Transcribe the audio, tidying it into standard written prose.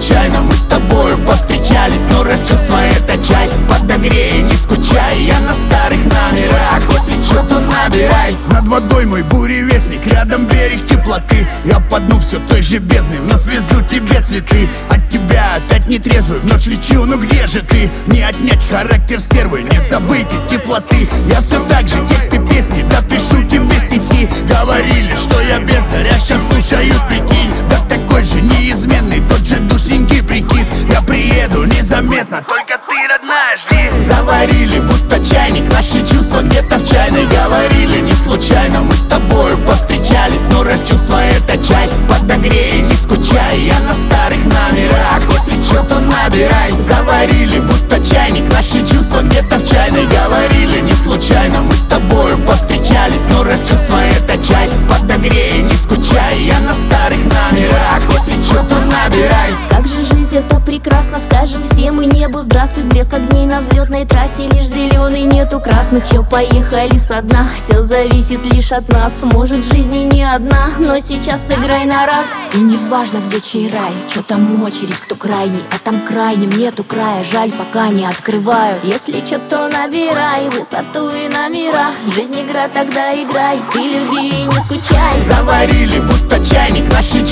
случайно мы с тобою повстречались. Но раз чувство это чай, подогрей, не скучай. Я на старых номерах, если чё, то набирай. Над водой мой буревестник, рядом берег теплоты. Я по дну все той же бездны, вновь везу тебе цветы. От тебя опять нетрезвый, в ночь лечу, ну где же ты? Не отнять характер стервы, не забыть и теплоты. Я все так же тексты песни, да пишу тебе стихи. Говорили, что я бездаря, сейчас слушают, прикинь. Да такой же неизменный, тот же душненький прикид. Я приеду незаметно, только ты, родная, жди. Заварили, будто чайник, наши чувства где-то в чайной. Говорили, не случайно мы с тобою повстречались. Но раз чувство это чай, подогрей, не скучай. Я на старых номерах, если чё, то набирай. Заварили, будто чайник, наши чувства где-то в чайной. Говорили, не случайно мы с тобою повстречались. Но раз чувство это чай, подогрей, не скучай. Я на старых номерах, если чё, то набирай. Как же жить это прекрасно, скажем всем и небу здравствуй. Блеск огней на взлетной трассе, лишь зеленый, нету красных. Чё, поехали со дна, все зависит лишь от нас. Может, в жизни не одна, но сейчас сыграй на раз. И не важно, где чей рай, чё там очередь, кто крайний. А там крайним нету края, жаль, пока не открываю. Если чё, то набирай высоту и номера. Жизнь игра, тогда играй, ты люби и не скучай. Заварили, будто чайник, наши